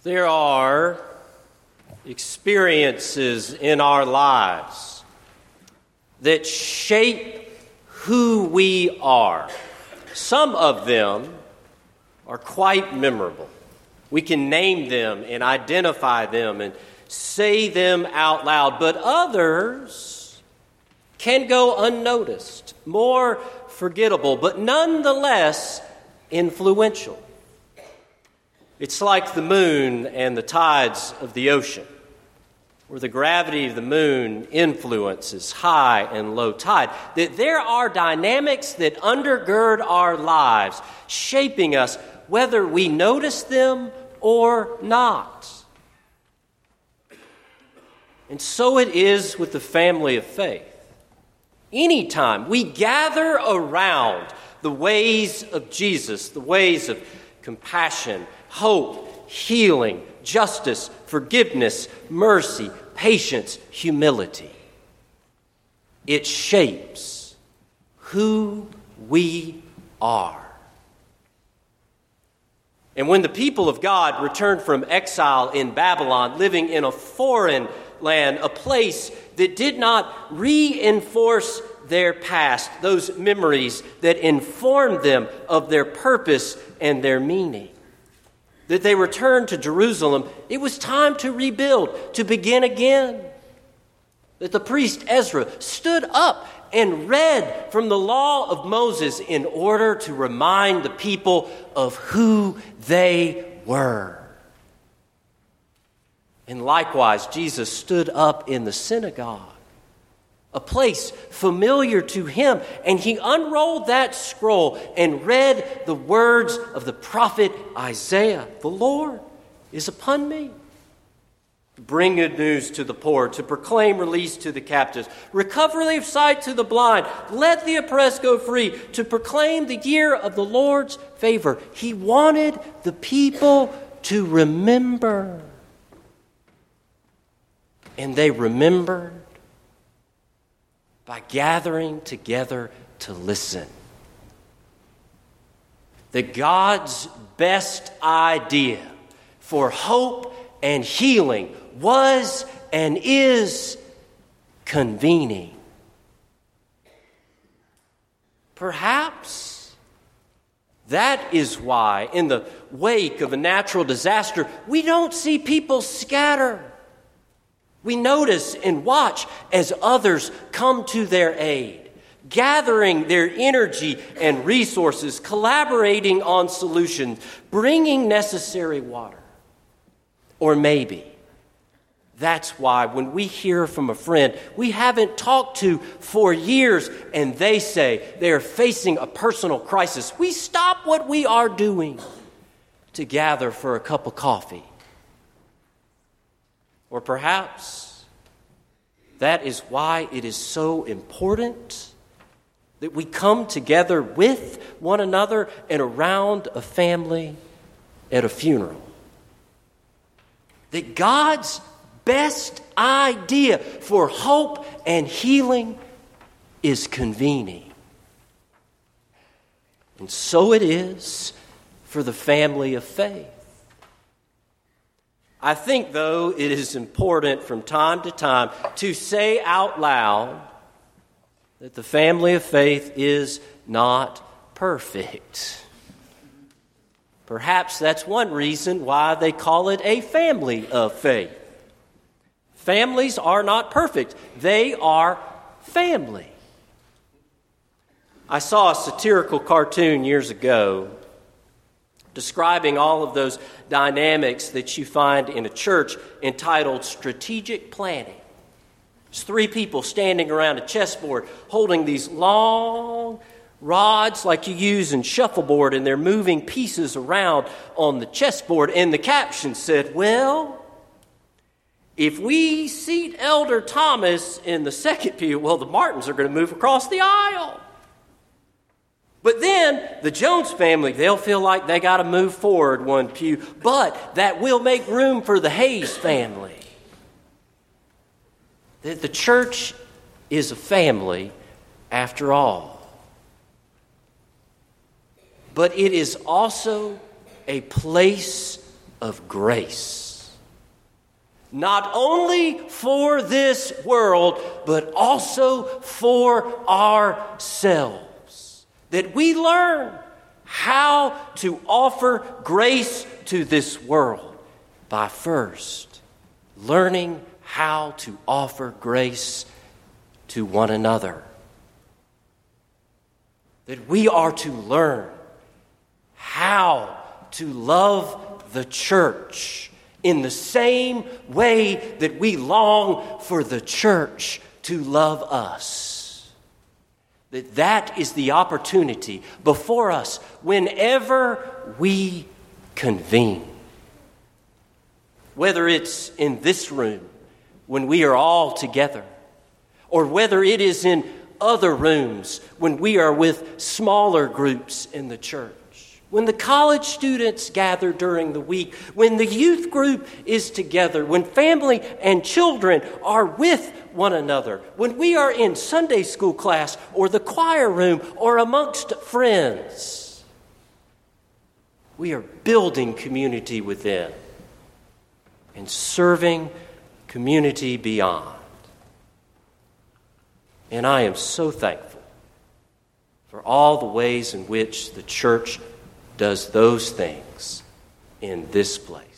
There are experiences in our lives that shape who we are. Some of them are quite memorable. We can name them and identify them and say them out loud, but others can go unnoticed, more forgettable, but nonetheless influential. It's like the moon and the tides of the ocean, where the gravity of the moon influences high and low tide, that there are dynamics that undergird our lives, shaping us whether we notice them or not. And so it is with the family of faith. Anytime we gather around the ways of Jesus, the ways of compassion, hope, healing, justice, forgiveness, mercy, patience, humility, it shapes who we are. And when the people of God returned from exile in Babylon, living in a foreign land, a place that did not reinforce their past, those memories that informed them of their purpose and their meaning, that they returned to Jerusalem, it was time to rebuild, to begin again. That the priest Ezra stood up and read from the law of Moses in order to remind the people of who they were. And likewise, Jesus stood up in the synagogue, a place familiar to him, and he unrolled that scroll and read the words of the prophet Isaiah. The Lord is upon me, to bring good news to the poor, to proclaim release to the captives, recovery of sight to the blind, let the oppressed go free, to proclaim the year of the Lord's favor. He wanted the people to remember. And they remembered by gathering together to listen. That God's best idea for hope and healing was and is convening. Perhaps that is why, in the wake of a natural disaster, we don't see people scatter. We notice and watch as others come to their aid, gathering their energy and resources, collaborating on solutions, bringing necessary water. Or maybe that's why when we hear from a friend we haven't talked to for years and they say they are facing a personal crisis, we stop what we are doing to gather for a cup of coffee. Or perhaps that is why it is so important that we come together with one another and around a family at a funeral. That God's best idea for hope and healing is convening. And so it is for the family of faith. I think, though, it is important from time to time to say out loud that the family of faith is not perfect. Perhaps that's one reason why they call it a family of faith. Families are not perfect. They are family. I saw a satirical cartoon years ago describing all of those dynamics that you find in a church entitled Strategic Planning. There's three people standing around a chessboard holding these long rods like you use in shuffleboard, and they're moving pieces around on the chessboard. And the caption said, well, if we seat Elder Thomas in the second pew, well, the Martins are going to move across the aisle. But then the Jones family, they'll feel like they got to move forward one pew, but that will make room for the Hayes family. That the church is a family after all. But it is also a place of grace. Not only for this world, but also for ourselves. That we learn how to offer grace to this world by first learning how to offer grace to one another. That we are to learn how to love the church in the same way that we long for the church to love us. That is the opportunity before us whenever we convene. Whether it's in this room when we are all together, or whether it is in other rooms when we are with smaller groups in the church. When the college students gather during the week, when the youth group is together, when family and children are with one another, when we are in Sunday school class or the choir room or amongst friends, we are building community within and serving community beyond. And I am so thankful for all the ways in which the church does those things in this place.